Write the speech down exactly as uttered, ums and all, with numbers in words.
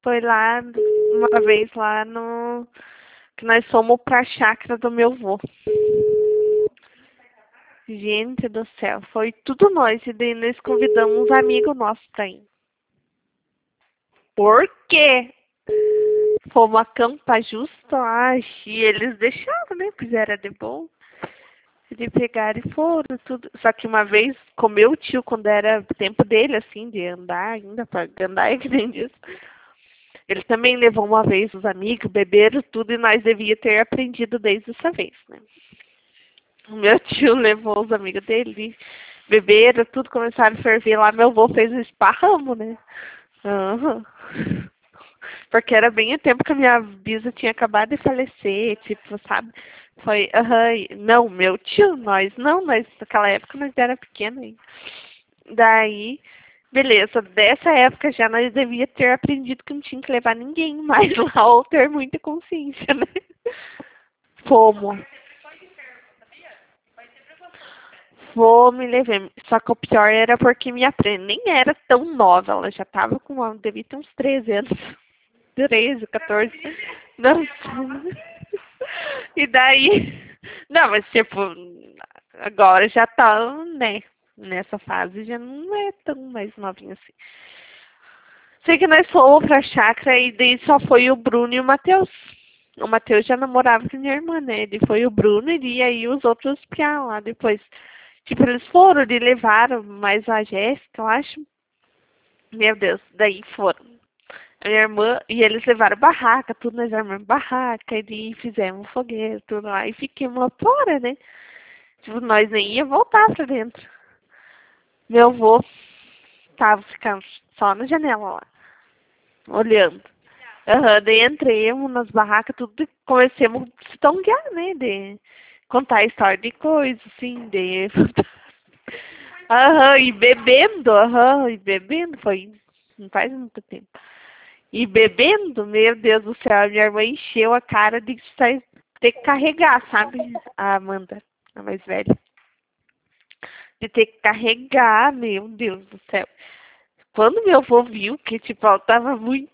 Foi lá, uma vez lá no... que nós fomos pra chácara do meu avô. Gente do céu, foi tudo nós. E daí nós convidamos uns amigos nossos pra ir. Por quê? Fomos acampar justo lá e eles deixaram, né? Porque era de bom. De pegar e foram, tudo. Só que uma vez, com meu tio, quando era tempo dele, assim, de andar ainda, pra andar, é que nem disso. Ele também levou uma vez os amigos, beberam tudo, e nós devia ter aprendido desde essa vez, né? O meu tio levou os amigos dele, beberam tudo, começaram a ferver lá, meu avô fez um esparramo, né? Uhum. Porque era bem o tempo que a minha bisa tinha acabado de falecer, tipo, sabe? Foi, aham, uhum, não, meu tio, nós não, mas naquela época nós era pequeno ainda. Daí, beleza, dessa época já nós devia ter aprendido que não tinha que levar ninguém mais lá ou ter muita consciência, né? Fomos. Fomos e levei. Só que o pior era porque minha prima nem era tão nova, ela já tava com, devia ter uns treze anos. treze, quatorze. Não. E daí. Não, mas tipo, agora já tá, né? Nessa fase já não é tão mais novinha assim. Sei que nós fomos pra chácara e daí só foi o Bruno e o Matheus. O Matheus já namorava com minha irmã, né? Ele foi o Bruno e aí os outros piá lá depois. Tipo, eles foram, eles levaram mais a Jéssica, eu acho. Meu Deus, daí foram. A minha irmã, e eles levaram barraca, tudo, nós armamos barraca, e fizemos fogueira, tudo lá, e fiquemos lá fora, né? Tipo, nós nem ia voltar pra dentro. Meu avô tava ficando só na janela lá, olhando. Aham, uhum, daí entremos nas barracas, tudo, e comecemos a se tonguear, né? De contar a história de coisas, assim, de... Aham, uhum, e bebendo, aham, uhum, e bebendo, foi, não faz muito tempo. E bebendo, meu Deus do céu, a minha irmã encheu a cara de ter que carregar, sabe? A Amanda, a mais velha. De ter que carregar, meu Deus do céu. Quando meu avô viu que, tipo, ela tava muito